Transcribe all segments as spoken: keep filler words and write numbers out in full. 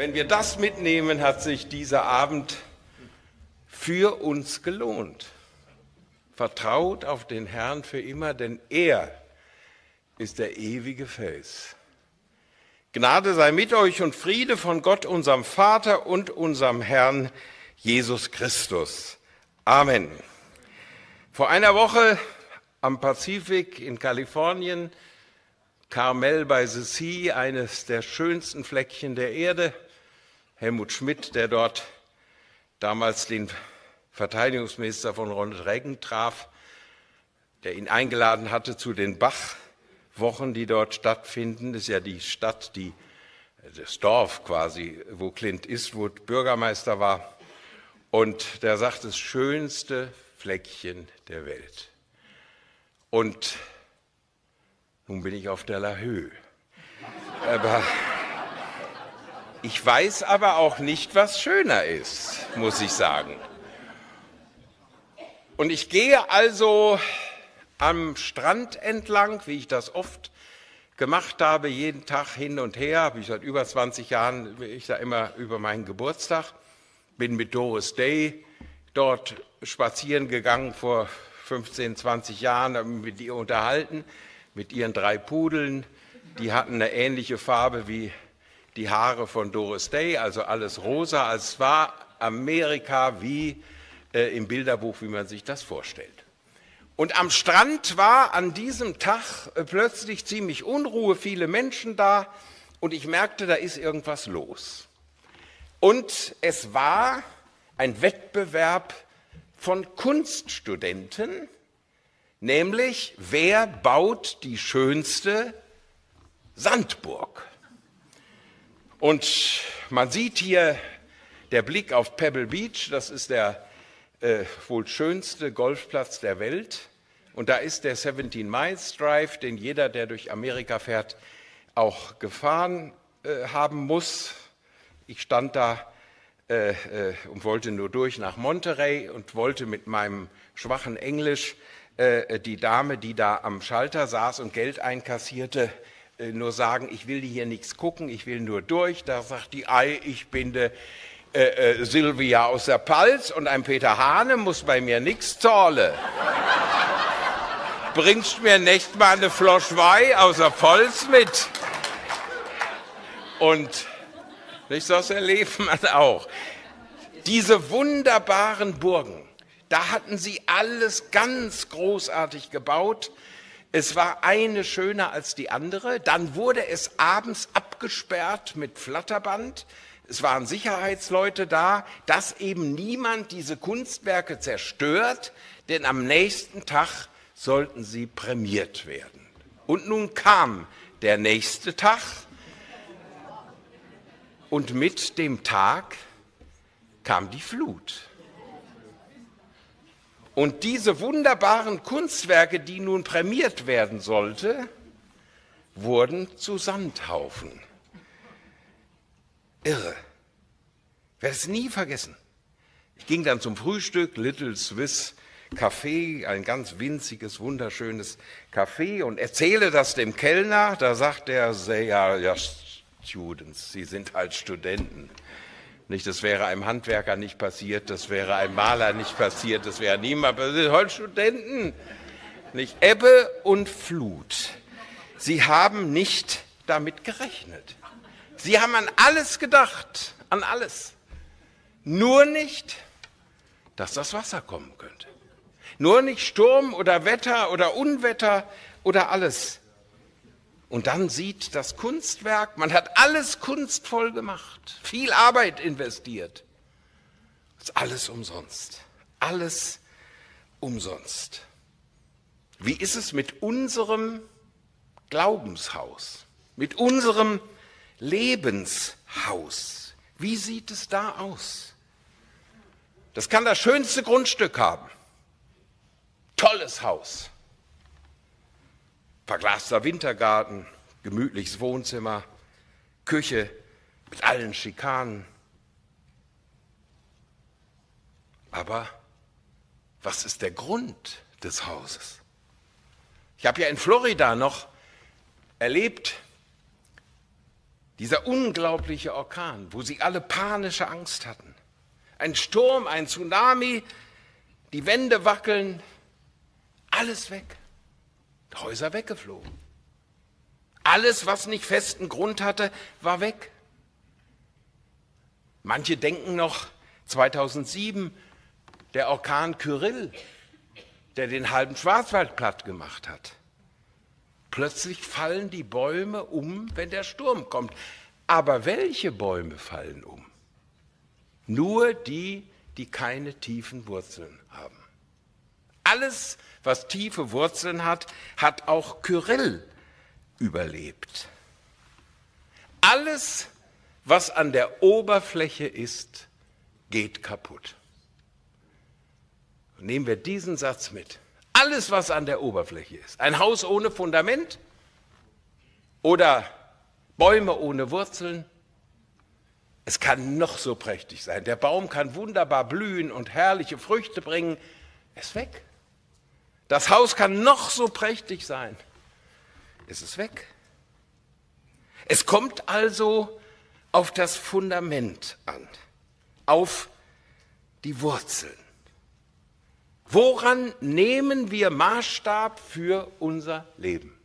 Wenn wir das mitnehmen, hat sich dieser Abend für uns gelohnt. Vertraut auf den Herrn für immer, denn er ist der ewige Fels. Gnade sei mit euch und Friede von Gott, unserem Vater und unserem Herrn Jesus Christus. Amen. Vor einer Woche am Pazifik in Kalifornien, Carmel by the Sea, eines der schönsten Fleckchen der Erde. Helmut Schmidt, der dort damals den Verteidigungsminister von Ronald Reagan traf, der ihn eingeladen hatte zu den Bach-Wochen, die dort stattfinden. Das ist ja die Stadt, die, das Dorf quasi, wo Clint Eastwood Bürgermeister war. Und der sagt, das schönste Fleckchen der Welt. Und nun bin ich auf der La Höhe. Aber ich weiß aber auch nicht, was schöner ist, muss ich sagen. Und ich gehe also am Strand entlang, wie ich das oft gemacht habe, jeden Tag hin und her, habe ich seit über zwanzig Jahren, bin ich da immer über meinen Geburtstag, bin mit Doris Day dort spazieren gegangen vor fünfzehn, zwanzig Jahren, habe mich mit ihr unterhalten, mit ihren drei Pudeln. Die hatten eine ähnliche Farbe wie die Haare von Doris Day, also alles rosa. Es war Amerika wie äh, im Bilderbuch, wie man sich das vorstellt. Und am Strand war an diesem Tag äh, plötzlich ziemlich Unruhe, viele Menschen da, und ich merkte, da ist irgendwas los. Und es war ein Wettbewerb von Kunststudenten, nämlich wer baut die schönste Sandburg. Und man sieht hier der Blick auf Pebble Beach, das ist der äh, wohl schönste Golfplatz der Welt. Und da ist der siebzehn Miles Drive, den jeder, der durch Amerika fährt, auch gefahren äh, haben muss. Ich stand da äh, äh, und wollte nur durch nach Monterey und wollte mit meinem schwachen Englisch äh, die Dame, die da am Schalter saß und Geld einkassierte, nur sagen, ich will hier nichts gucken, ich will nur durch. Da sagt die, ei, ich bin de äh, äh, Silvia aus der Palz und ein Peter Hane muss bei mir nichts zahlen. Bringst mir nicht mal eine Flosch Wein aus der Pfalz mit? Und nicht, das erlebt man auch. Diese wunderbaren Burgen, da hatten sie alles ganz großartig gebaut. Es war eine schöner als die andere. Dann wurde es abends abgesperrt mit Flatterband. Es waren Sicherheitsleute da, dass eben niemand diese Kunstwerke zerstört, denn am nächsten Tag sollten sie prämiert werden. Und nun kam der nächste Tag und mit dem Tag kam die Flut. Und diese wunderbaren Kunstwerke, die nun prämiert werden sollten, wurden zu Sandhaufen. Irre. Ich werde es nie vergessen. Ich ging dann zum Frühstück, Little Swiss Café, ein ganz winziges, wunderschönes Café, und erzähle das dem Kellner. Da sagt er, ja, ja, Students, Sie sind halt Studenten. Nicht, das wäre einem Handwerker nicht passiert, das wäre einem Maler nicht passiert, das wäre niemand passiert. Heute Studenten, nicht Ebbe und Flut. Sie haben nicht damit gerechnet. Sie haben an alles gedacht, an alles. Nur nicht, dass das Wasser kommen könnte. Nur nicht Sturm oder Wetter oder Unwetter oder alles. Und dann sieht das Kunstwerk, man hat alles kunstvoll gemacht, viel Arbeit investiert. Das ist alles umsonst, alles umsonst. Wie ist es mit unserem Glaubenshaus, mit unserem Lebenshaus? Wie sieht es da aus? Das kann das schönste Grundstück haben, tolles Haus. Verglaster Wintergarten, gemütliches Wohnzimmer, Küche mit allen Schikanen. Aber was ist der Grund des Hauses? Ich habe ja in Florida noch erlebt, Dieser unglaubliche Orkan, wo sie alle panische Angst hatten. Ein Sturm, ein Tsunami, die Wände wackeln, alles weg. Häuser weggeflogen. Alles, was nicht festen Grund hatte, war weg. Manche denken noch zweitausendsieben, der Orkan Kyrill, der den halben Schwarzwald platt gemacht hat. Plötzlich fallen die Bäume um, wenn der Sturm kommt. Aber welche Bäume fallen um? Nur die, die keine tiefen Wurzeln haben. Alles, was tiefe Wurzeln hat, hat auch Kyrill überlebt. Alles, was an der Oberfläche ist, geht kaputt. Nehmen wir diesen Satz mit. Alles, was an der Oberfläche ist, ein Haus ohne Fundament oder Bäume ohne Wurzeln, es kann noch so prächtig sein. Der Baum kann wunderbar blühen und herrliche Früchte bringen, es ist weg. Das Haus kann noch so prächtig sein, es ist weg. Es kommt also auf das Fundament an, auf die Wurzeln. Woran nehmen wir Maßstab für unser Leben?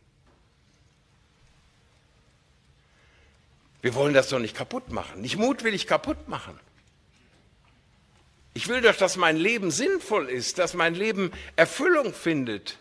Wir wollen das doch nicht kaputt machen. Nicht Mut will ich kaputt machen. Ich will doch, dass mein Leben sinnvoll ist, dass mein Leben Erfüllung findet.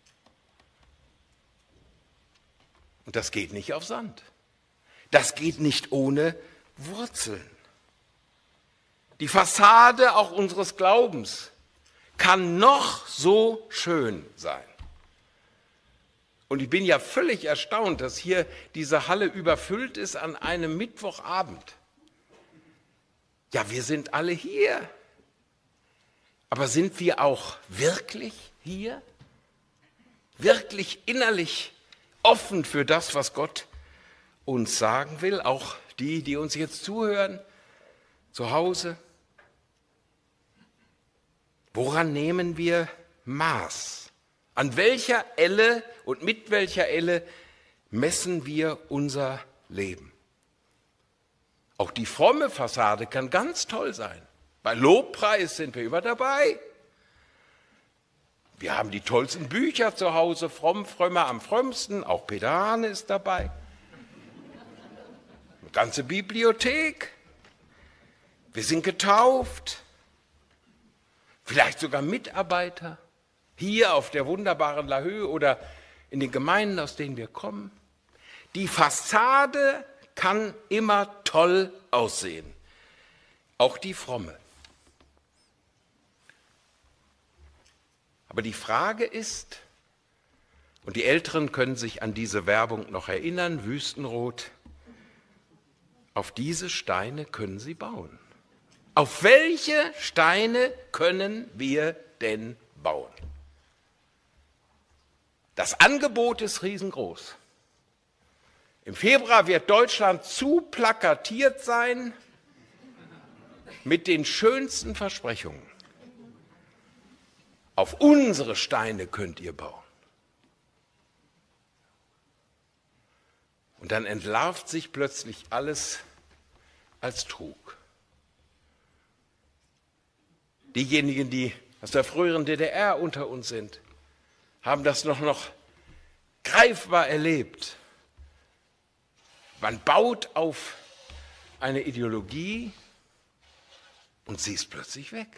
Und das geht nicht auf Sand. Das geht nicht ohne Wurzeln. Die Fassade auch unseres Glaubens kann noch so schön sein. Und ich bin ja völlig erstaunt, dass hier diese Halle überfüllt ist an einem Mittwochabend. Ja, wir sind alle hier. Aber sind wir auch wirklich hier? Wirklich innerlich offen für das, was Gott uns sagen will? Auch die, die uns jetzt zuhören, zu Hause. Woran nehmen wir Maß? An welcher Elle und mit welcher Elle messen wir unser Leben? Auch die fromme Fassade kann ganz toll sein. Bei Lobpreis sind wir immer dabei. Wir haben die tollsten Bücher zu Hause, fromm, frömmer am frömmsten, auch Peter Hane ist dabei. Eine ganze Bibliothek. Wir sind getauft. Vielleicht sogar Mitarbeiter, hier auf der wunderbaren La Höhe oder in den Gemeinden, aus denen wir kommen. Die Fassade kann immer toll aussehen, auch die fromme. Aber die Frage ist, und die Älteren können sich an diese Werbung noch erinnern, Wüstenrot, auf diese Steine können sie bauen. Auf welche Steine können wir denn bauen? Das Angebot ist riesengroß. Im Februar wird Deutschland zu plakatiert sein mit den schönsten Versprechungen. Auf unsere Steine könnt ihr bauen. Und dann entlarvt sich plötzlich alles als Trug. Diejenigen, die aus der früheren D D R unter uns sind, haben das noch, noch greifbar erlebt. Man baut auf eine Ideologie und sie ist plötzlich weg.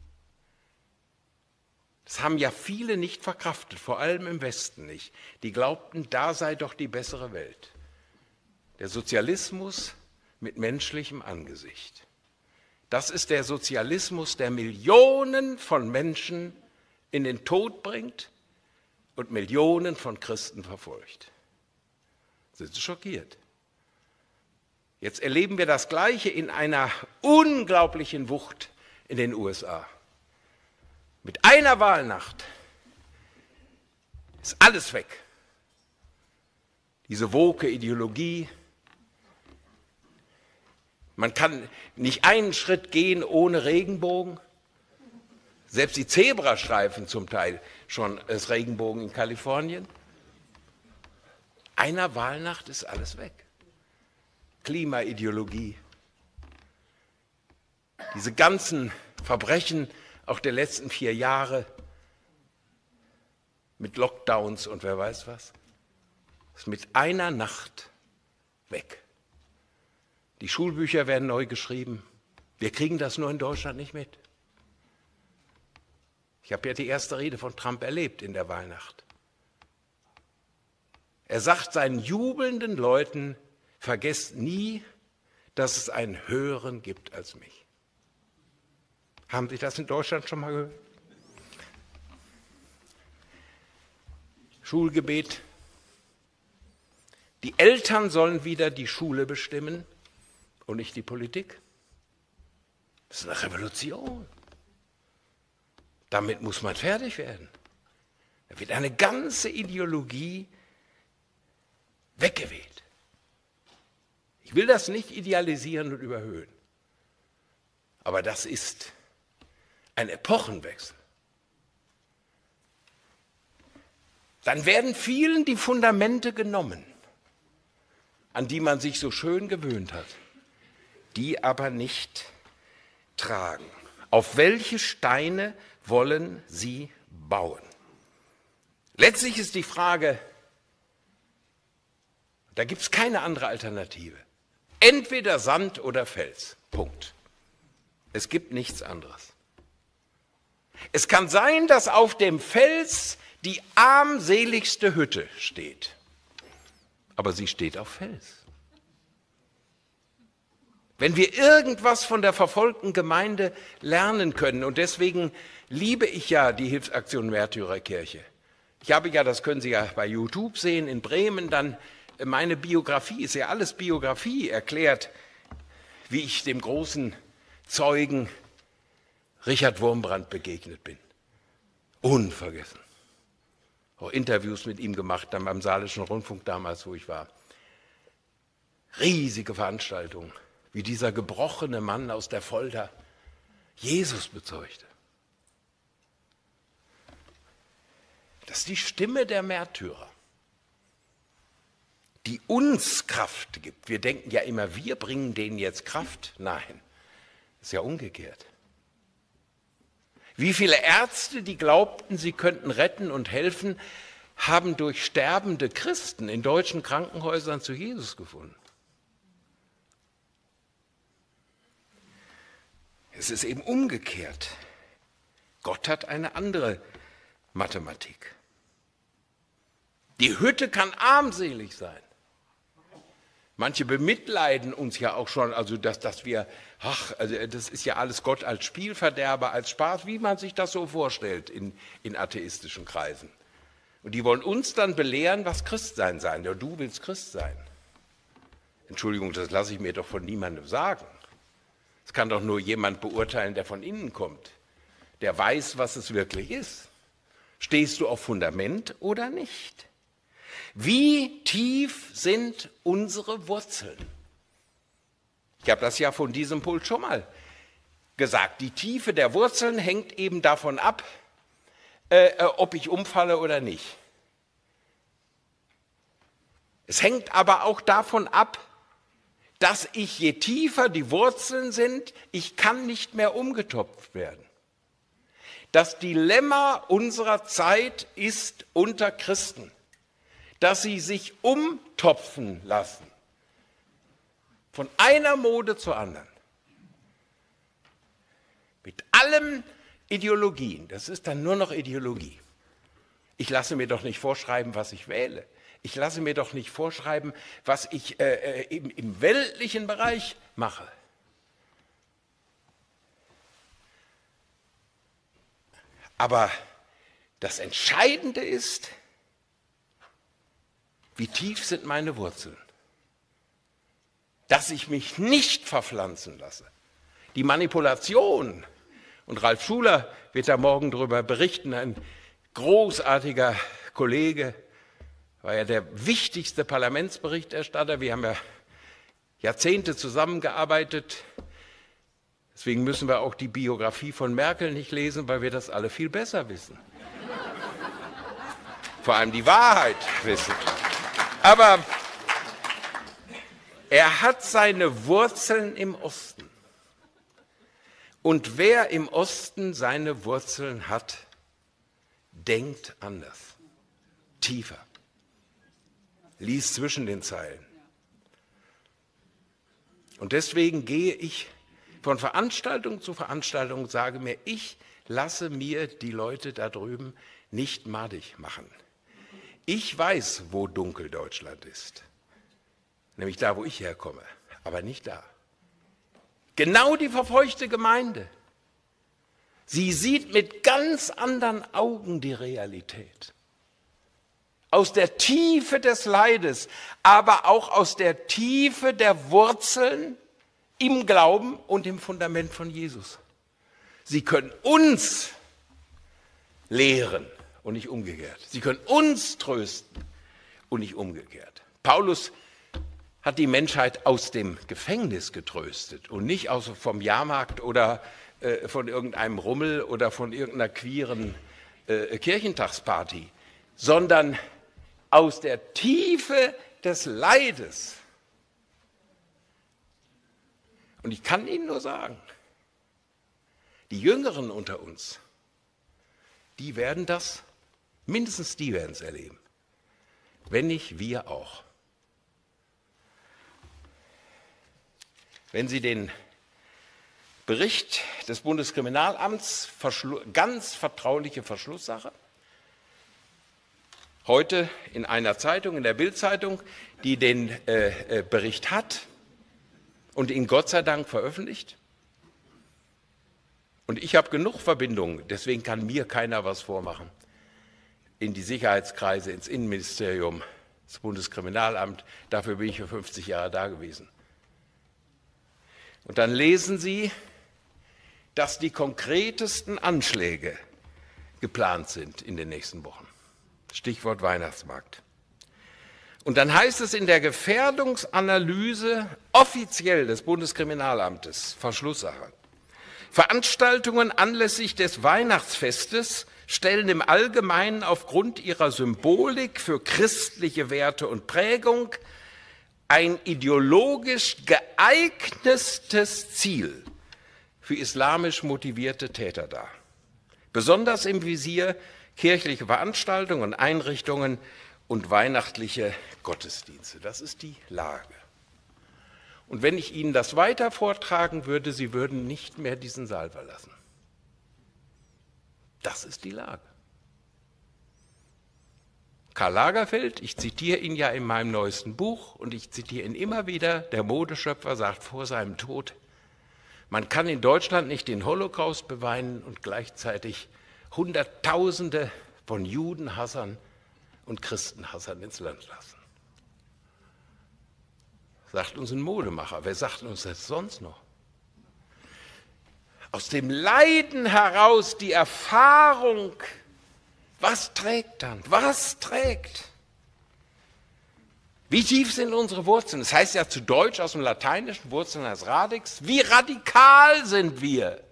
Das haben ja viele nicht verkraftet, vor allem im Westen nicht. Die glaubten, da sei doch die bessere Welt. Der Sozialismus mit menschlichem Angesicht. Das ist der Sozialismus, der Millionen von Menschen in den Tod bringt und Millionen von Christen verfolgt. Sind Sie schockiert? Jetzt erleben wir das Gleiche in einer unglaublichen Wucht in den U S A. Mit einer Wahlnacht ist alles weg. Diese woke Ideologie. Man kann nicht einen Schritt gehen ohne Regenbogen. Selbst die Zebrastreifen zum Teil schon als Regenbogen in Kalifornien. Einer Wahlnacht ist alles weg. Klimaideologie, diese ganzen Verbrechen auch der letzten vier Jahre mit Lockdowns und wer weiß was, ist mit einer Nacht weg. Die Schulbücher werden neu geschrieben. Wir kriegen das nur in Deutschland nicht mit. Ich habe ja die erste Rede von Trump erlebt in der Wahlnacht. Er sagt seinen jubelnden Leuten, vergesst nie, dass es einen Höheren gibt als mich. Haben Sie das in Deutschland schon mal gehört? Schulgebet. Die Eltern sollen wieder die Schule bestimmen und nicht die Politik. Das ist eine Revolution. Damit muss man fertig werden. Da wird eine ganze Ideologie weggeweht. Ich will das nicht idealisieren und überhöhen. Aber das ist ein Epochenwechsel. Dann werden vielen die Fundamente genommen, an die man sich so schön gewöhnt hat, die aber nicht tragen. Auf welche Steine wollen sie bauen? Letztlich ist die Frage, da gibt es keine andere Alternative. Entweder Sand oder Fels. Punkt. Es gibt nichts anderes. Es kann sein, dass auf dem Fels die armseligste Hütte steht. Aber sie steht auf Fels. Wenn wir irgendwas von der verfolgten Gemeinde lernen können, und deswegen liebe ich ja die Hilfsaktion Märtyrerkirche. Ich habe ja, das können Sie ja bei YouTube sehen, in Bremen dann meine Biografie, ist ja alles Biografie, erklärt, wie ich dem großen Zeugen Richard Wurmbrand begegnet bin. Unvergessen. Auch Interviews mit ihm gemacht, dann beim Saarländischen Rundfunk damals, wo ich war. Riesige Veranstaltungen, wie dieser gebrochene Mann aus der Folter Jesus bezeugte. Das ist die Stimme der Märtyrer, die uns Kraft gibt. Wir denken ja immer, wir bringen denen jetzt Kraft. Nein, das ist ja umgekehrt. Wie viele Ärzte, die glaubten, sie könnten retten und helfen, haben durch sterbende Christen in deutschen Krankenhäusern zu Jesus gefunden. Es ist eben umgekehrt. Gott hat eine andere Mathematik. Die Hütte kann armselig sein. Manche bemitleiden uns ja auch schon, also dass, dass wir, ach, also das ist ja alles Gott als Spielverderber, als Spaß, wie man sich das so vorstellt in, in atheistischen Kreisen. Und die wollen uns dann belehren, was Christsein sein. Ja, du willst Christ sein. Entschuldigung, das lasse ich mir doch von niemandem sagen. Es kann doch nur jemand beurteilen, der von innen kommt, der weiß, was es wirklich ist. Stehst du auf Fundament oder nicht? Wie tief sind unsere Wurzeln? Ich habe das ja von diesem Pult schon mal gesagt. Die Tiefe der Wurzeln hängt eben davon ab, äh, ob ich umfalle oder nicht. Es hängt aber auch davon ab, dass ich, je tiefer die Wurzeln sind, ich kann nicht mehr umgetopft werden. Das Dilemma unserer Zeit ist unter Christen, dass sie sich umtopfen lassen, von einer Mode zur anderen. Mit allen Ideologien, das ist dann nur noch Ideologie. Ich lasse mir doch nicht vorschreiben, was ich wähle. Ich lasse mir doch nicht vorschreiben, was ich äh, im, im weltlichen Bereich mache. Aber das Entscheidende ist, wie tief sind meine Wurzeln? Dass ich mich nicht verpflanzen lasse. Die Manipulation, und Ralf Schuler wird da morgen darüber berichten, ein großartiger Kollege, war ja der wichtigste Parlamentsberichterstatter. Wir haben ja Jahrzehnte zusammengearbeitet. Deswegen müssen wir auch die Biografie von Merkel nicht lesen, weil wir das alle viel besser wissen. Vor allem die Wahrheit wissen. Aber Er hat seine Wurzeln im Osten. Und wer im Osten seine Wurzeln hat, denkt anders, tiefer. Lies zwischen den Zeilen. Und deswegen gehe ich von Veranstaltung zu Veranstaltung und sage mir, ich lasse mir die Leute da drüben nicht madig machen. Ich weiß, wo dunkel Deutschland ist, nämlich da, wo ich herkomme, aber nicht da. Genau die verfeuchte Gemeinde. Sie sieht mit ganz anderen Augen die Realität. Aus der Tiefe des Leides, aber auch aus der Tiefe der Wurzeln im Glauben und im Fundament von Jesus. Sie können uns lehren und nicht umgekehrt. Sie können uns trösten und nicht umgekehrt. Paulus hat die Menschheit aus dem Gefängnis getröstet und nicht aus, vom Jahrmarkt oder äh, von irgendeinem Rummel oder von irgendeiner queeren äh, Kirchentagsparty, sondern aus der Tiefe des Leides. Und ich kann Ihnen nur sagen, die Jüngeren unter uns, die werden das, mindestens die werden es erleben, wenn nicht wir auch. Wenn Sie den Bericht des Bundeskriminalamts, ganz vertrauliche Verschlusssache, heute in einer Zeitung, in der Bild-Zeitung, die den äh, äh, Bericht hat und ihn Gott sei Dank veröffentlicht. Und ich habe genug Verbindungen, deswegen kann mir keiner was vormachen. In die Sicherheitskreise, ins Innenministerium, das Bundeskriminalamt, dafür bin ich für fünfzig Jahre da gewesen. Und dann lesen Sie, dass die konkretesten Anschläge geplant sind in den nächsten Wochen. Stichwort Weihnachtsmarkt. Und dann heißt es in der Gefährdungsanalyse offiziell des Bundeskriminalamtes, Verschlusssache, Veranstaltungen anlässlich des Weihnachtsfestes stellen im Allgemeinen aufgrund ihrer Symbolik für christliche Werte und Prägung ein ideologisch geeignetes Ziel für islamisch motivierte Täter dar. Besonders im Visier kirchliche Veranstaltungen und Einrichtungen und weihnachtliche Gottesdienste. Das ist die Lage. Und wenn ich Ihnen das weiter vortragen würde, Sie würden nicht mehr diesen Saal verlassen. Das ist die Lage. Karl Lagerfeld, ich zitiere ihn ja in meinem neuesten Buch und ich zitiere ihn immer wieder, der Modeschöpfer sagt vor seinem Tod, man kann in Deutschland nicht den Holocaust beweinen und gleichzeitig Hunderttausende von Judenhassern und Christenhassern ins Land lassen. Sagt uns ein Modemacher. Wer sagt uns das sonst noch? Aus dem Leiden heraus die Erfahrung, was trägt dann? Was trägt? Wie tief sind unsere Wurzeln? Das heißt ja zu Deutsch aus dem Lateinischen, Wurzeln als Radix. Wie radikal sind wir?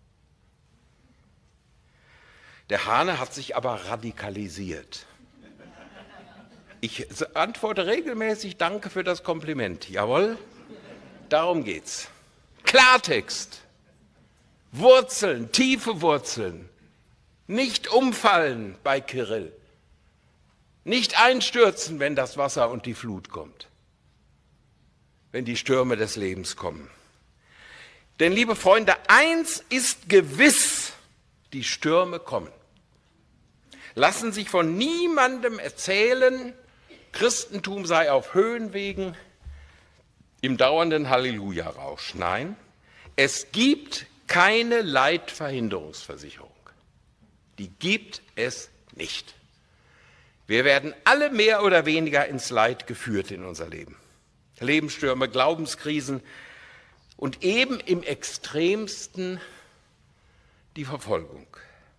Der Hane hat sich aber radikalisiert. Ich antworte regelmäßig, danke für das Kompliment. Jawohl, darum geht's. Klartext, Wurzeln, tiefe Wurzeln, nicht umfallen bei Kirill, nicht einstürzen, wenn das Wasser und die Flut kommt, wenn die Stürme des Lebens kommen. Denn, liebe Freunde, eins ist gewiss, die Stürme kommen. Lassen sich von niemandem erzählen, Christentum sei auf Höhenwegen im dauernden Halleluja-Rausch. Nein, es gibt keine Leidverhinderungsversicherung. Die gibt es nicht. Wir werden alle mehr oder weniger ins Leid geführt in unser Leben. Lebensstürme, Glaubenskrisen und eben im Extremsten die Verfolgung.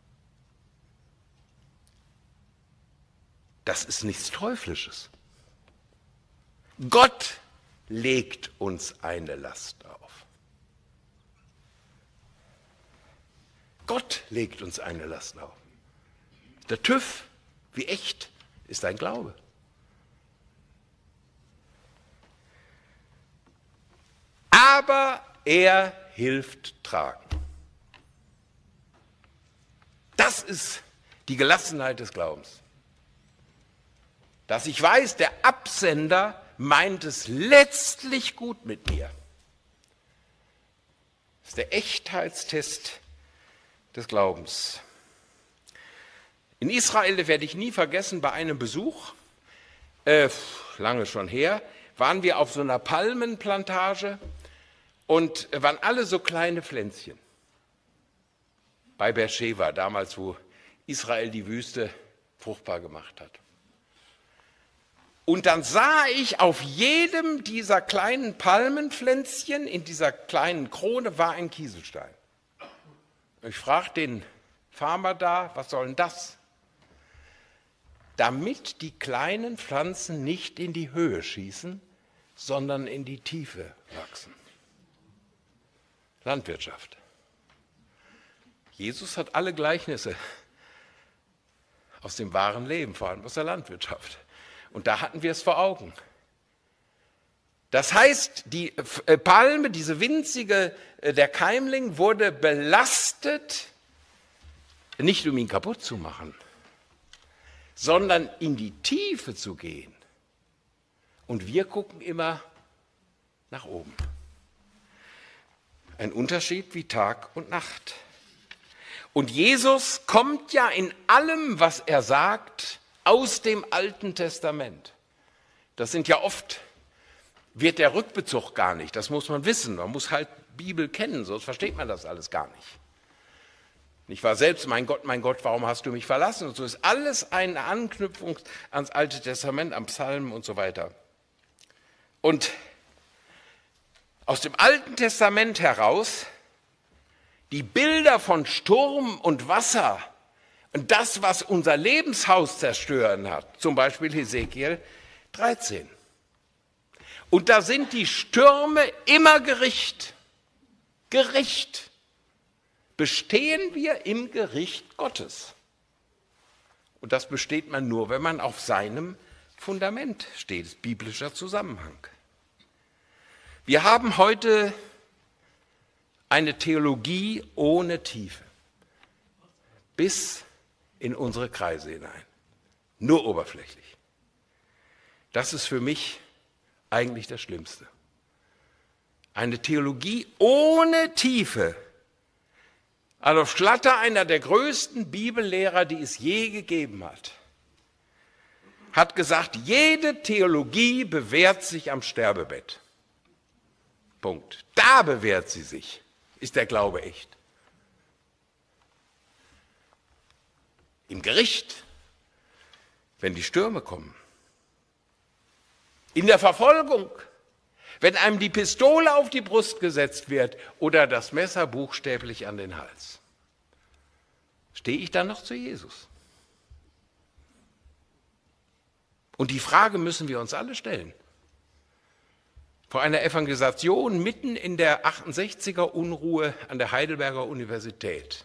Das ist nichts Teuflisches. Gott legt uns eine Last auf. Gott legt uns eine Last auf. Der TÜV, wie echt, ist ein Glaube. aber er hilft tragen. Das ist die Gelassenheit des Glaubens. Dass ich weiß, der Absender meint es letztlich gut mit mir. Das ist der Echtheitstest des Glaubens. In Israel, werde ich nie vergessen, bei einem Besuch, äh, lange schon her, waren wir auf so einer Palmenplantage und waren alle so kleine Pflänzchen. Bei Beersheba, damals, wo Israel die Wüste fruchtbar gemacht hat. Und dann sah ich, auf jedem dieser kleinen Palmenpflänzchen, in dieser kleinen Krone, war ein Kieselstein. Ich fragte den Farmer da, was soll denn das? Damit die kleinen Pflanzen nicht in die Höhe schießen, sondern in die Tiefe wachsen. Landwirtschaft. Jesus hat alle Gleichnisse aus dem wahren Leben, vor allem aus der Landwirtschaft. Und da hatten wir es vor Augen. Das heißt, die Palme, diese winzige, der Keimling, wurde belastet, nicht um ihn kaputt zu machen, sondern in die Tiefe zu gehen. Und wir gucken immer nach oben. Ein Unterschied wie Tag und Nacht. Und Jesus kommt ja in allem, was er sagt, aus dem Alten Testament. Das sind ja oft, wird der Rückbezug gar nicht, das muss man wissen. Man muss halt Bibel kennen, sonst versteht man das alles gar nicht. Ich war selbst, mein Gott, mein Gott, warum hast du mich verlassen? Und so ist alles eine Anknüpfung ans Alte Testament, am Psalmen und so weiter. Und aus dem Alten Testament heraus die Bilder von Sturm und Wasser und das, was unser Lebenshaus zerstören hat, zum Beispiel Hesekiel dreizehn. Und da sind die Stürme immer Gericht. Gericht. Bestehen wir im Gericht Gottes. Und das besteht man nur, wenn man auf seinem Fundament steht. Das ist biblischer Zusammenhang. Wir haben heute eine Theologie ohne Tiefe. Bis in unsere Kreise hinein. Nur oberflächlich. Das ist für mich eigentlich das Schlimmste. Eine Theologie ohne Tiefe. Adolf Schlatter, einer der größten Bibellehrer, die es je gegeben hat, hat gesagt, jede Theologie bewährt sich am Sterbebett. Punkt. Da bewährt sie sich. Ist der Glaube echt? Im Gericht, wenn die Stürme kommen. In der Verfolgung, wenn einem die Pistole auf die Brust gesetzt wird oder das Messer buchstäblich an den Hals. Stehe ich dann noch zu Jesus? Und die Frage müssen wir uns alle stellen. Vor einer Evangelisation mitten in der achtundsechziger Unruhe an der Heidelberger Universität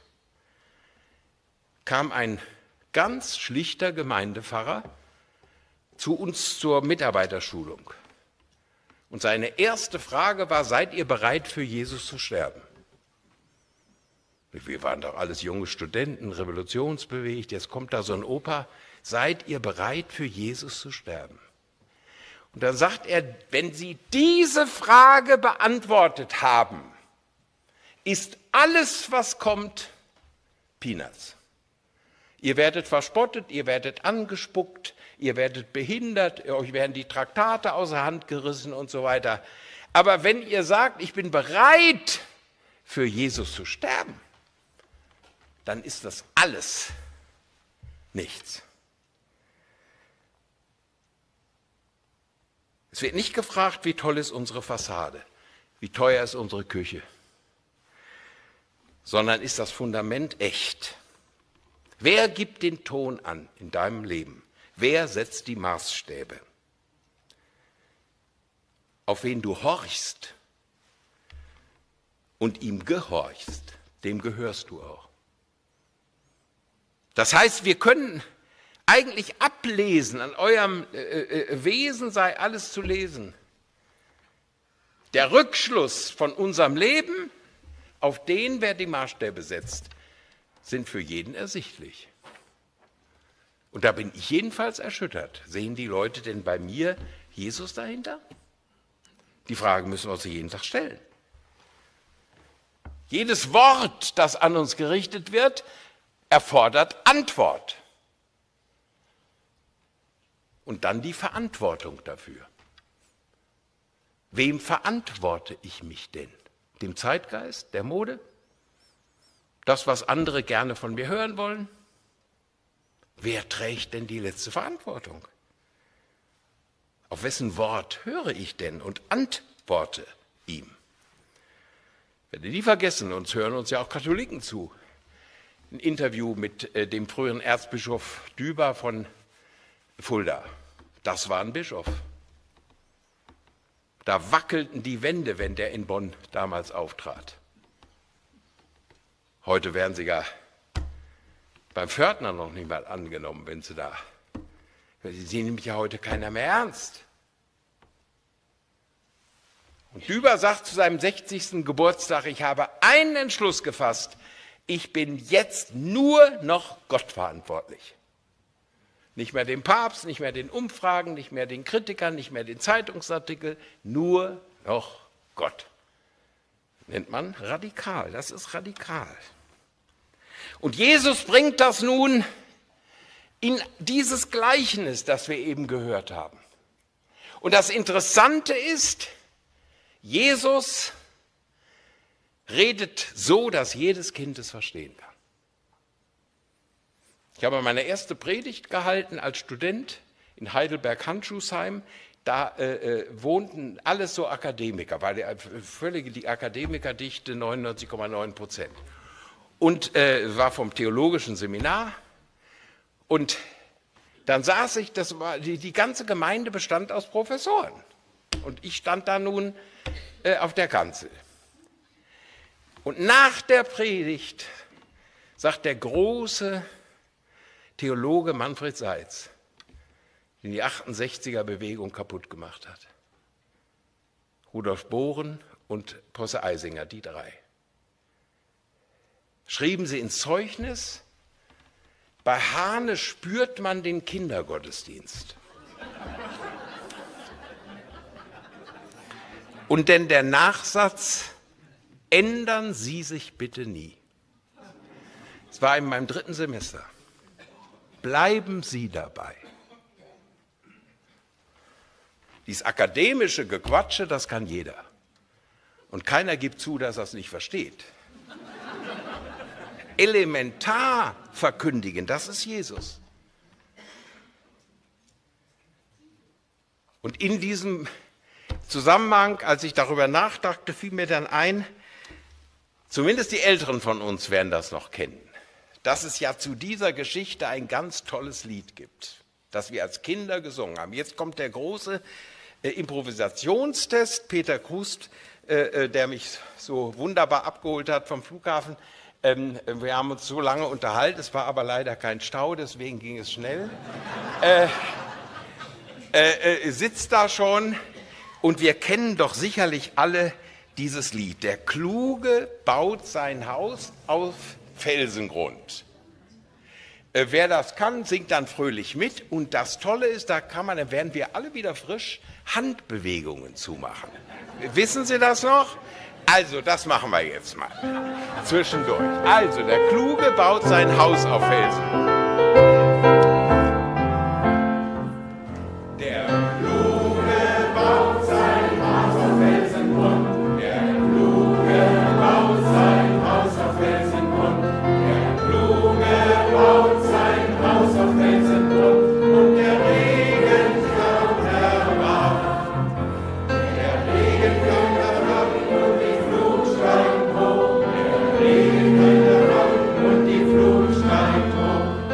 kam ein ganz schlichter Gemeindepfarrer zu uns zur Mitarbeiterschulung. Und seine erste Frage war, seid ihr bereit, für Jesus zu sterben? Wir waren doch alles junge Studenten, revolutionsbewegt, jetzt kommt da so ein Opa, seid ihr bereit, für Jesus zu sterben? Und dann sagt er, wenn Sie diese Frage beantwortet haben, ist alles, was kommt, Peanuts. Ihr werdet verspottet, ihr werdet angespuckt, ihr werdet behindert, euch werden die Traktate aus der Hand gerissen und so weiter. Aber wenn ihr sagt, ich bin bereit, für Jesus zu sterben, dann ist das alles nichts. Es wird nicht gefragt, wie toll ist unsere Fassade, wie teuer ist unsere Küche, sondern ist das Fundament echt? Wer gibt den Ton an in deinem Leben? Wer setzt die Maßstäbe? Auf wen du horchst und ihm gehorchst, dem gehörst du auch. Das heißt, wir können eigentlich ablesen, an eurem äh, äh, Wesen sei alles zu lesen. Der Rückschluss von unserem Leben auf den, wer die Maßstäbe setzt, sind für jeden ersichtlich. Und da bin ich jedenfalls erschüttert. Sehen die Leute denn bei mir Jesus dahinter? Die Frage müssen wir uns jeden Tag stellen. Jedes Wort, das an uns gerichtet wird, erfordert Antwort. Und dann die Verantwortung dafür. Wem verantworte ich mich denn? Dem Zeitgeist, der Mode? Das, was andere gerne von mir hören wollen? Wer trägt denn die letzte Verantwortung? Auf wessen Wort höre ich denn und antworte ihm? Ich werde nie vergessen, uns hören uns ja auch Katholiken zu. Ein Interview mit äh, dem früheren Erzbischof Düber von Fulda. Das war ein Bischof. Da wackelten die Wände, wenn der in Bonn damals auftrat. Heute werden sie ja beim Pförtner noch nicht mal angenommen, wenn sie da. Sie nimmt ja heute keiner mehr ernst. Und Düber sagt zu seinem sechzigsten Geburtstag, ich habe einen Entschluss gefasst, ich bin jetzt nur noch Gott verantwortlich. Nicht mehr dem Papst, nicht mehr den Umfragen, nicht mehr den Kritikern, nicht mehr den Zeitungsartikeln, nur noch Gott. Nennt man radikal, das ist radikal. Und Jesus bringt das nun in dieses Gleichnis, das wir eben gehört haben. Und das Interessante ist, Jesus redet so, dass jedes Kind es verstehen kann. Ich habe meine erste Predigt gehalten als Student in Heidelberg-Handschuhsheim. Da äh, wohnten alles so Akademiker, weil die, völlige die Akademikerdichte neunundneunzig Komma neun Prozent. Und äh, war vom theologischen Seminar. Und dann saß ich, das war, die, die ganze Gemeinde bestand aus Professoren. Und ich stand da nun äh, auf der Kanzel. Und nach der Predigt sagt der große Theologe Manfred Seitz, den die achtundsechziger-Bewegung kaputt gemacht hat. Rudolf Bohren und Posse Eisinger, die drei. Schrieben sie ins Zeugnis, bei Hahne spürt man den Kindergottesdienst. Und denn der Nachsatz, ändern Sie sich bitte nie. Es war in meinem dritten Semester. Bleiben Sie dabei. Dieses akademische Gequatsche, das kann jeder. Und keiner gibt zu, dass er es nicht versteht. Elementar verkündigen, das ist Jesus. Und in diesem Zusammenhang, als ich darüber nachdachte, fiel mir dann ein, zumindest die Älteren von uns werden das noch kennen, dass es ja zu dieser Geschichte ein ganz tolles Lied gibt, das wir als Kinder gesungen haben. Jetzt kommt der große äh, Improvisationstest. Peter Krust, äh, der mich so wunderbar abgeholt hat vom Flughafen, ähm, wir haben uns so lange unterhalten, es war aber leider kein Stau, deswegen ging es schnell, äh, äh, äh, sitzt da schon und wir kennen doch sicherlich alle dieses Lied. Der Kluge baut sein Haus auf Felsengrund. Äh, wer das kann, singt dann fröhlich mit. Und das Tolle ist, da kann man, dann werden wir alle wieder frisch Handbewegungen zumachen. Wissen Sie das noch? Also, das machen wir jetzt mal. Zwischendurch. Also, der Kluge baut sein Haus auf Felsen. Und die Flut steigt hoch.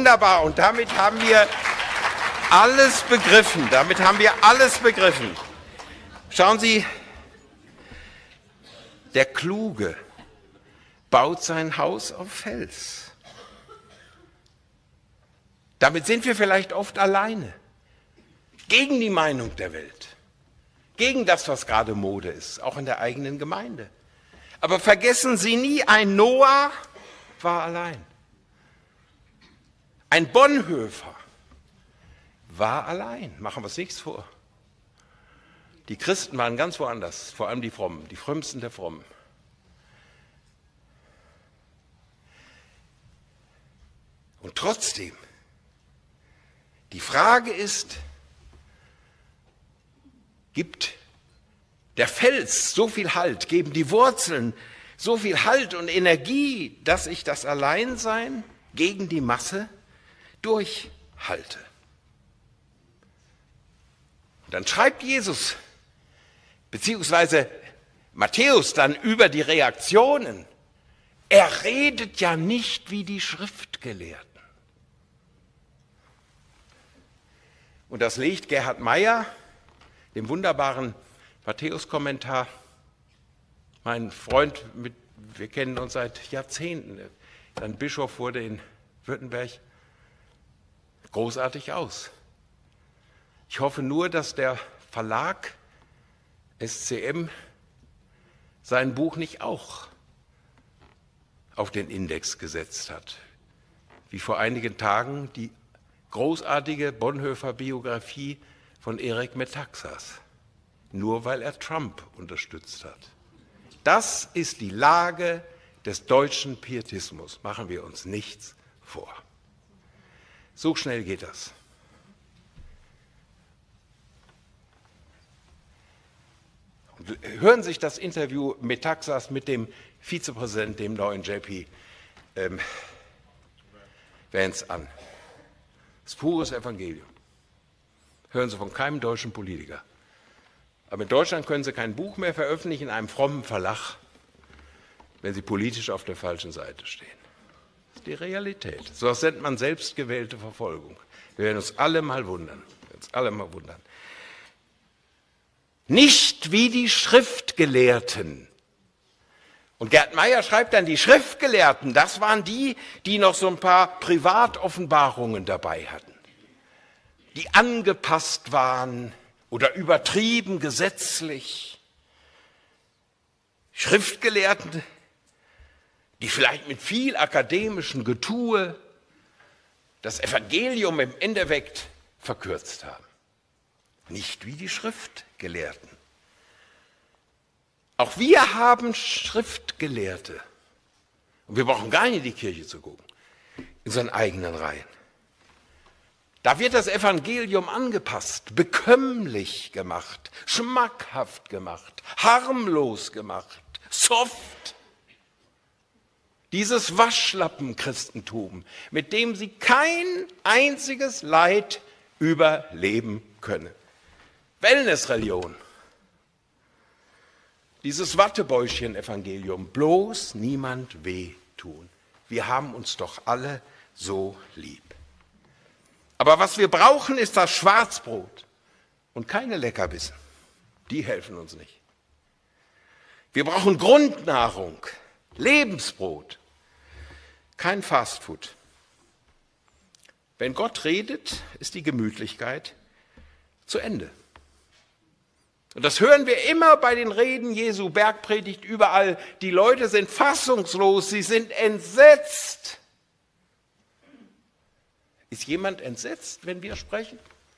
Wunderbar. Und damit haben wir alles begriffen. Damit haben wir alles begriffen. Schauen Sie, der Kluge baut sein Haus auf Fels. Damit sind wir vielleicht oft alleine. Gegen die Meinung der Welt. Gegen das, was gerade Mode ist, auch in der eigenen Gemeinde. Aber vergessen Sie nie, ein Noah war allein. Ein Bonhoeffer war allein. Machen wir uns nichts vor. Die Christen waren ganz woanders, vor allem die Frommen, die frömmsten der Frommen. Und trotzdem, die Frage ist, gibt der Fels so viel Halt, geben die Wurzeln so viel Halt und Energie, dass ich das Alleinsein gegen die Masse durchhalte? Und dann schreibt Jesus, beziehungsweise Matthäus dann über die Reaktionen, er redet ja nicht wie die Schriftgelehrten. Und das legt Gerhard Meyer, dem wunderbaren Matthäus-Kommentar, mein Freund, mit, wir kennen uns seit Jahrzehnten, dann Bischof wurde in Württemberg, großartig aus. Ich hoffe nur, dass der Verlag S C M sein Buch nicht auch auf den Index gesetzt hat, wie vor einigen Tagen die großartige Bonhoeffer-Biografie von Eric Metaxas, nur weil er Trump unterstützt hat. Das ist die Lage des deutschen Pietismus, machen wir uns nichts vor. So schnell geht das. Hören Sie sich das Interview Metaxas mit dem Vizepräsidenten, dem neuen J P ähm, Vance an. Das ist pures Evangelium. Hören Sie von keinem deutschen Politiker. Aber in Deutschland können Sie kein Buch mehr veröffentlichen in einem frommen Verlag, wenn Sie politisch auf der falschen Seite stehen. Das ist die Realität. So nennt man selbstgewählte Verfolgung. Wir werden uns alle mal wundern. Wir werden uns alle mal wundern. Nicht wie die Schriftgelehrten. Und Gerd Meyer schreibt dann, die Schriftgelehrten, das waren die, die noch so ein paar Privatoffenbarungen dabei hatten, die angepasst waren oder übertrieben gesetzlich. Schriftgelehrten, die vielleicht mit viel akademischem Getue das Evangelium im Endeffekt verkürzt haben. Nicht wie die Schriftgelehrten. Auch wir haben Schriftgelehrte. Und wir brauchen gar nicht in die Kirche zu gucken, in unseren eigenen Reihen. Da wird das Evangelium angepasst, bekömmlich gemacht, schmackhaft gemacht, harmlos gemacht, soft. Dieses Waschlappen-Christentum, mit dem sie kein einziges Leid überleben können. Wellnessreligion. Dieses Wattebäuschen-Evangelium, bloß niemand wehtun. Wir haben uns doch alle so lieb. Aber was wir brauchen, ist das Schwarzbrot und keine Leckerbissen. Die helfen uns nicht. Wir brauchen Grundnahrung, Lebensbrot, kein Fastfood. Wenn Gott redet, ist die Gemütlichkeit zu Ende. Und das hören wir immer bei den Reden Jesu, Bergpredigt, überall. Die Leute sind fassungslos, sie sind entsetzt. Ist jemand entsetzt, wenn wir sprechen?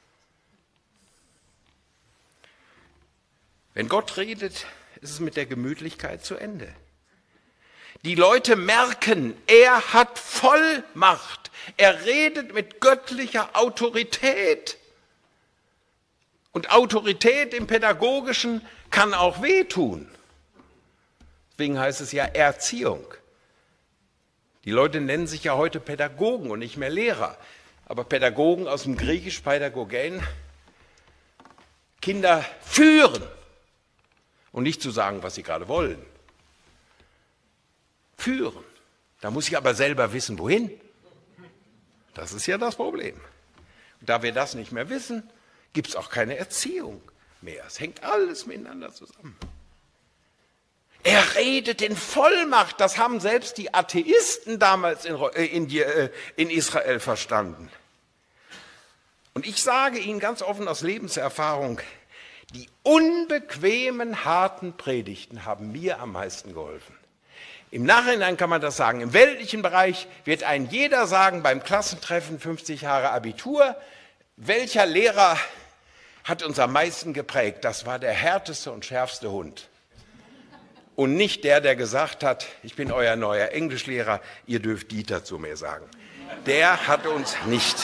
Wenn Gott redet, ist es mit der Gemütlichkeit zu Ende. Die Leute merken, er hat Vollmacht. Er redet mit göttlicher Autorität. Und Autorität im Pädagogischen kann auch wehtun. Deswegen heißt es ja Erziehung. Die Leute nennen sich ja heute Pädagogen und nicht mehr Lehrer. Aber Pädagogen aus dem Griechisch Pädagogen, Kinder führen und nicht zu sagen, was sie gerade wollen. Führen. Da muss ich aber selber wissen, wohin. Das ist ja das Problem. Und da wir das nicht mehr wissen, gibt es auch keine Erziehung mehr. Es hängt alles miteinander zusammen. Er redet in Vollmacht. Das haben selbst die Atheisten damals in, in, in Israel verstanden. Und ich sage Ihnen ganz offen aus Lebenserfahrung, die unbequemen, harten Predigten haben mir am meisten geholfen. Im Nachhinein kann man das sagen. Im weltlichen Bereich wird ein jeder sagen, beim Klassentreffen fünfzig Jahre Abitur, welcher Lehrer hat uns am meisten geprägt? Das war der härteste und schärfste Hund. Und nicht der, der gesagt hat, ich bin euer neuer Englischlehrer, ihr dürft Dieter zu mir sagen. Der hat uns nicht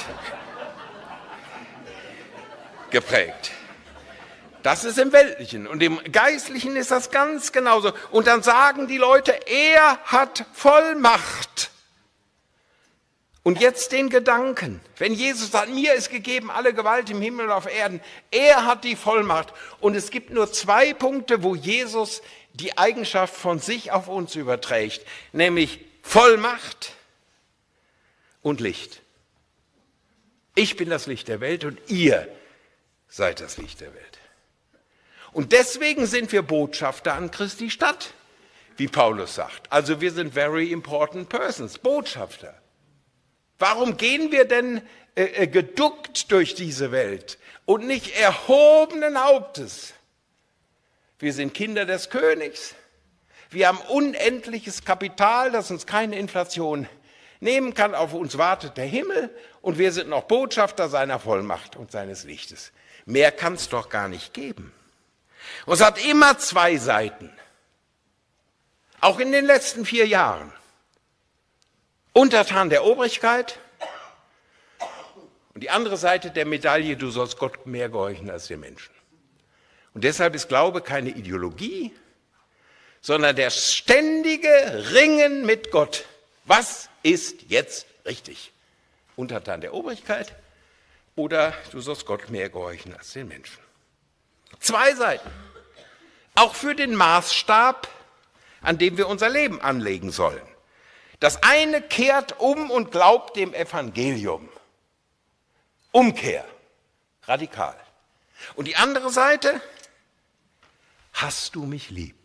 geprägt. Das ist im Weltlichen und im Geistlichen ist das ganz genauso. Und dann sagen die Leute, er hat Vollmacht. Und jetzt den Gedanken, wenn Jesus sagt, mir ist gegeben alle Gewalt im Himmel und auf Erden, er hat die Vollmacht. Und es gibt nur zwei Punkte, wo Jesus die Eigenschaft von sich auf uns überträgt, nämlich Vollmacht und Licht. Ich bin das Licht der Welt und ihr seid das Licht der Welt. Und deswegen sind wir Botschafter an Christi Stadt, wie Paulus sagt. Also wir sind very important persons, Botschafter. Warum gehen wir denn äh, geduckt durch diese Welt und nicht erhobenen Hauptes? Wir sind Kinder des Königs. Wir haben unendliches Kapital, das uns keine Inflation nehmen kann. Auf uns wartet der Himmel und wir sind noch Botschafter seiner Vollmacht und seines Lichtes. Mehr kann es doch gar nicht geben. Und es hat immer zwei Seiten. Auch in den letzten vier Jahren. Untertan der Obrigkeit und die andere Seite der Medaille, du sollst Gott mehr gehorchen als den Menschen. Und deshalb ist Glaube keine Ideologie, sondern der ständige Ringen mit Gott. Was ist jetzt richtig? Untertan der Obrigkeit oder du sollst Gott mehr gehorchen als den Menschen. Zwei Seiten. Auch für den Maßstab, an dem wir unser Leben anlegen sollen. Das eine kehrt um und glaubt dem Evangelium. Umkehr. Radikal. Und die andere Seite, hast du mich lieb?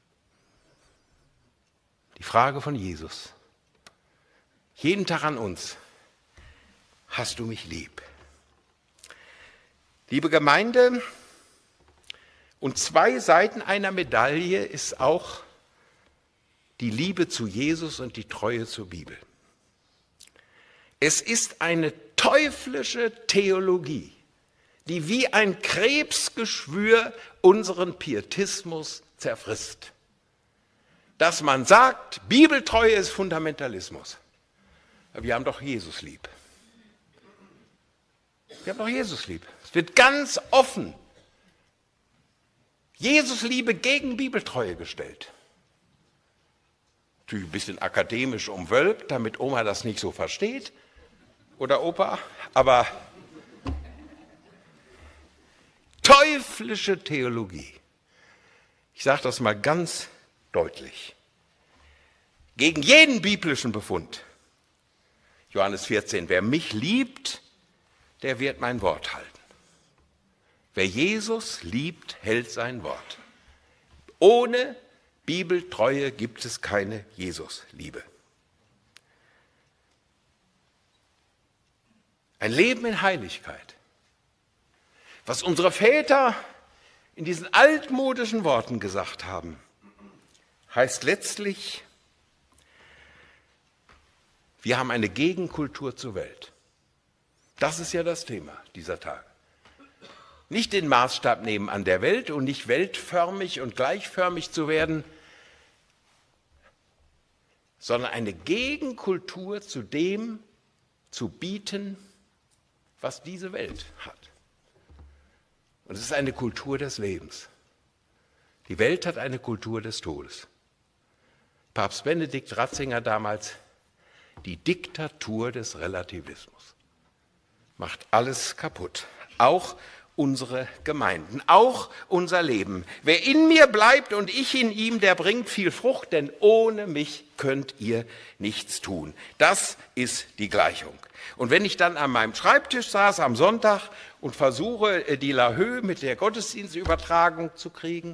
Die Frage von Jesus. Jeden Tag an uns. Hast du mich lieb? Liebe Gemeinde, und zwei Seiten einer Medaille ist auch die Liebe zu Jesus und die Treue zur Bibel. Es ist eine teuflische Theologie, die wie ein Krebsgeschwür unseren Pietismus zerfrisst. Dass man sagt, Bibeltreue ist Fundamentalismus. Aber wir haben doch Jesus lieb. Wir haben doch Jesus lieb. Es wird ganz offen Jesusliebe gegen Bibeltreue gestellt. Natürlich ein bisschen akademisch umwölbt, damit Oma das nicht so versteht. Oder Opa. Aber teuflische Theologie. Ich sage das mal ganz deutlich. Gegen jeden biblischen Befund. Johannes vierzehn, wer mich liebt, der wird mein Wort halten. Wer Jesus liebt, hält sein Wort. Ohne Bibeltreue gibt es keine Jesusliebe. Ein Leben in Heiligkeit. Was unsere Väter in diesen altmodischen Worten gesagt haben, heißt letztlich, wir haben eine Gegenkultur zur Welt. Das ist ja das Thema dieser Tage. Nicht den Maßstab nehmen an der Welt und nicht weltförmig und gleichförmig zu werden, sondern eine Gegenkultur zu dem zu bieten, was diese Welt hat. Und es ist eine Kultur des Lebens. Die Welt hat eine Kultur des Todes. Papst Benedikt Ratzinger damals, die Diktatur des Relativismus. Macht alles kaputt. Auch unsere Gemeinden, auch unser Leben. Wer in mir bleibt und ich in ihm, der bringt viel Frucht, denn ohne mich könnt ihr nichts tun. Das ist die Gleichung. Und wenn ich dann an meinem Schreibtisch saß am Sonntag und versuche, die Lahö mit der Gottesdienstübertragung zu kriegen,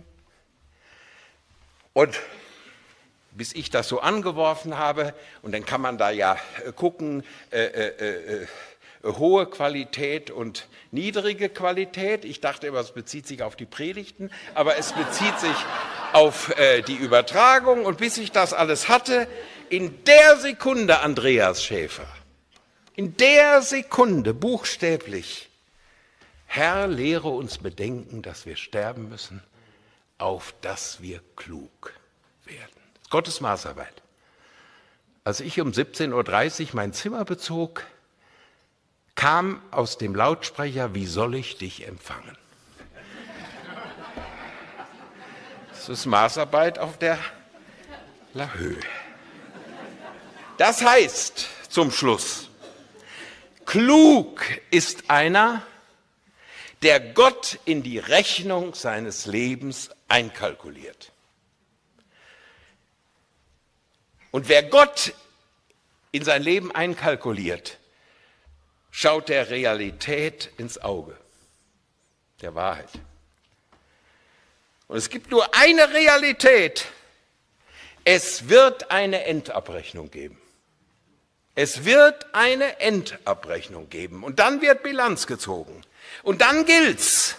und bis ich das so angeworfen habe, und dann kann man da ja gucken, äh, äh, äh, hohe Qualität und niedrige Qualität. Ich dachte immer, es bezieht sich auf die Predigten, aber es bezieht sich auf äh, die Übertragung. Und bis ich das alles hatte, in der Sekunde, Andreas Schäfer, in der Sekunde buchstäblich, Herr, lehre uns bedenken, dass wir sterben müssen, auf dass wir klug werden. Das ist Gottes Maßarbeit. Als ich um siebzehn Uhr dreißig mein Zimmer bezog, kam aus dem Lautsprecher, wie soll ich dich empfangen? Das ist Maßarbeit auf der Lahö. Das heißt, zum Schluss, klug ist einer, der Gott in die Rechnung seines Lebens einkalkuliert. Und wer Gott in sein Leben einkalkuliert, schaut der Realität ins Auge, der Wahrheit. Und es gibt nur eine Realität. Es wird eine Endabrechnung geben. Es wird eine Endabrechnung geben. Und dann wird Bilanz gezogen. Und dann gilt's,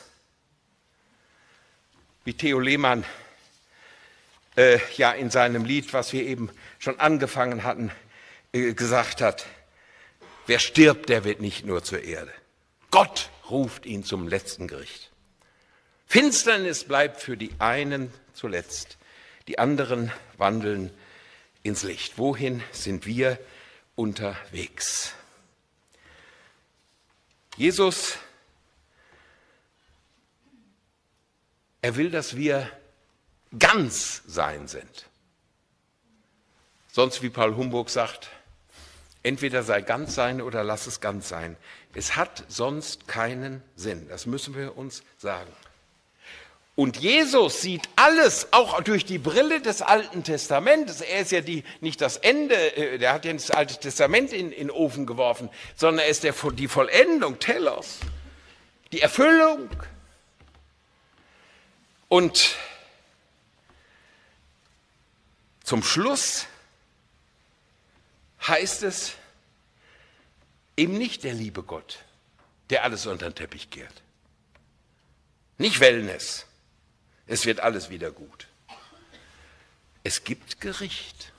wie Theo Lehmann äh, ja in seinem Lied, was wir eben schon angefangen hatten, äh, gesagt hat, wer stirbt, der wird nicht nur zur Erde. Gott ruft ihn zum letzten Gericht. Finsternis bleibt für die einen zuletzt, die anderen wandeln ins Licht. Wohin sind wir unterwegs? Jesus, er will, dass wir ganz sein sind. Sonst, wie Paul Humburg sagt, entweder sei ganz sein oder lass es ganz sein. Es hat sonst keinen Sinn. Das müssen wir uns sagen. Und Jesus sieht alles, auch durch die Brille des Alten Testamentes. Er ist ja die, nicht das Ende, der hat ja nicht das Alte Testament in, in den Ofen geworfen, sondern er ist der, die Vollendung, Telos, die Erfüllung. Und zum Schluss heißt es eben nicht der liebe Gott, der alles unter den Teppich kehrt. Nicht Wellness. Es wird alles wieder gut. Es gibt Gericht.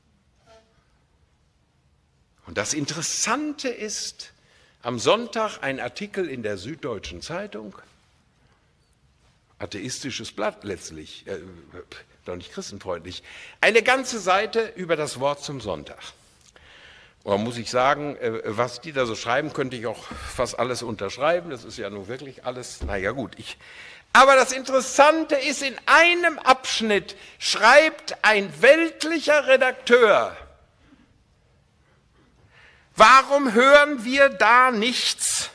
Und das Interessante ist, am Sonntag ein Artikel in der Süddeutschen Zeitung, atheistisches Blatt letztlich, äh, doch nicht christenfreundlich, eine ganze Seite über das Wort zum Sonntag. Und da muss ich sagen, äh, was die da so schreiben, könnte ich auch fast alles unterschreiben. Das ist ja nun wirklich alles, naja gut, ich... Aber das Interessante ist, in einem Abschnitt schreibt ein weltlicher Redakteur, warum hören wir da nichts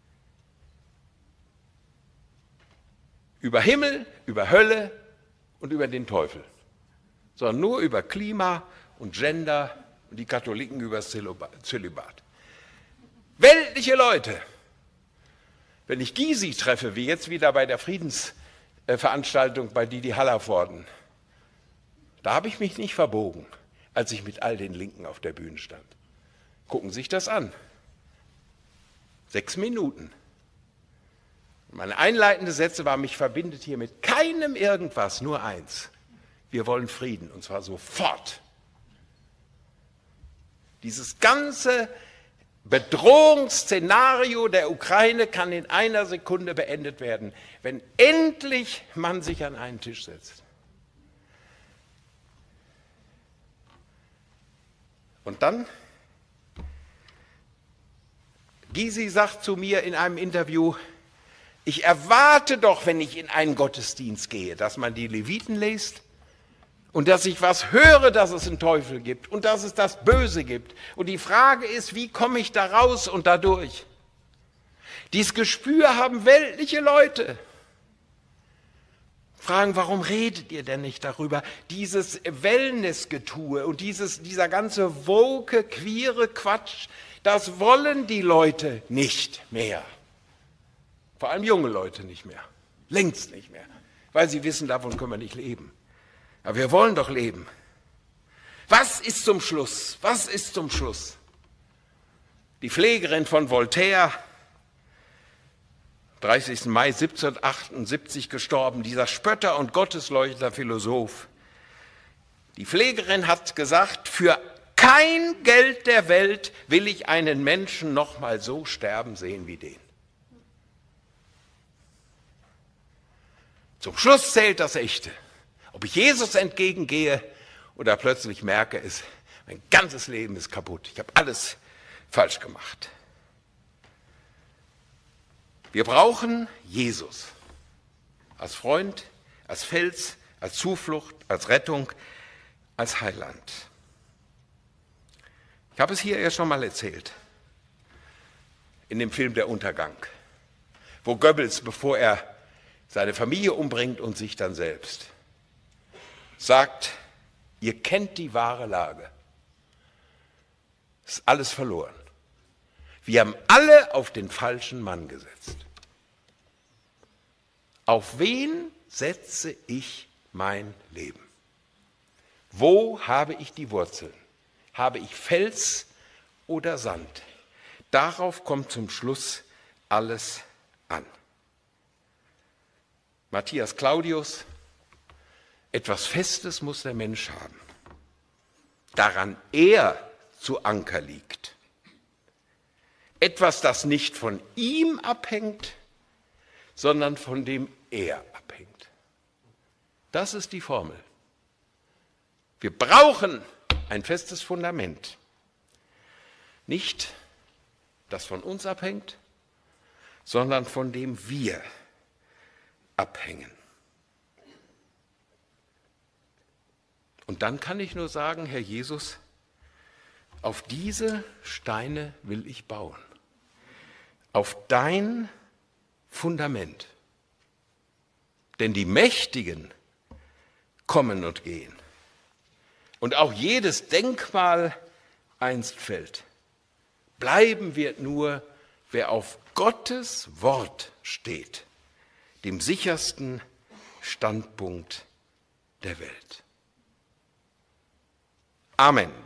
über Himmel, über Hölle und über den Teufel, sondern nur über Klima und Gender und die Katholiken über das Zölibat. Weltliche Leute. Wenn ich Gysi treffe, wie jetzt wieder bei der Friedensveranstaltung bei Didi Hallervorden, da habe ich mich nicht verbogen, als ich mit all den Linken auf der Bühne stand. Gucken Sie sich das an. Sechs Minuten. Meine einleitende Sätze waren, mich verbindet hier mit keinem irgendwas, nur eins. Wir wollen Frieden, und zwar sofort. Dieses ganze Bedrohungsszenario der Ukraine kann in einer Sekunde beendet werden, wenn endlich man sich an einen Tisch setzt. Und dann, Gysi sagt zu mir in einem Interview, ich erwarte doch, wenn ich in einen Gottesdienst gehe, dass man die Leviten liest, und dass ich was höre, dass es einen Teufel gibt und dass es das Böse gibt. Und die Frage ist, wie komme ich da raus und da durch? Dieses Gespür haben weltliche Leute. Fragen, warum redet ihr denn nicht darüber? Dieses Wellnessgetue und dieses, dieser ganze woke, queere Quatsch, das wollen die Leute nicht mehr. Vor allem junge Leute nicht mehr. Längst nicht mehr. Weil sie wissen, davon können wir nicht leben. Aber wir wollen doch leben. Was ist zum Schluss? Was ist zum Schluss? Die Pflegerin von Voltaire, dreißigsten Mai siebzehnhundertachtundsiebzig gestorben, dieser Spötter und Gottesleugner Philosoph. Die Pflegerin hat gesagt, für kein Geld der Welt will ich einen Menschen noch mal so sterben sehen wie den. Zum Schluss zählt das Echte. Ob ich Jesus entgegengehe oder plötzlich merke, es, mein ganzes Leben ist kaputt. Ich habe alles falsch gemacht. Wir brauchen Jesus als Freund, als Fels, als Zuflucht, als Rettung, als Heiland. Ich habe es hier ja schon mal erzählt, in dem Film Der Untergang, wo Goebbels, bevor er seine Familie umbringt und sich dann selbst, sagt, ihr kennt die wahre Lage. Es ist alles verloren. Wir haben alle auf den falschen Mann gesetzt. Auf wen setze ich mein Leben? Wo habe ich die Wurzeln? Habe ich Fels oder Sand? Darauf kommt zum Schluss alles an. Matthias Claudius, etwas Festes muss der Mensch haben, daran er zu Anker liegt. Etwas, das nicht von ihm abhängt, sondern von dem er abhängt. Das ist die Formel. Wir brauchen ein festes Fundament. Nicht das von uns abhängt, sondern von dem wir abhängen. Und dann kann ich nur sagen, Herr Jesus, auf diese Steine will ich bauen. Auf dein Fundament. Denn die Mächtigen kommen und gehen. Und auch jedes Denkmal einst fällt. Bleiben wird nur, wer auf Gottes Wort steht, dem sichersten Standpunkt der Welt. Amen.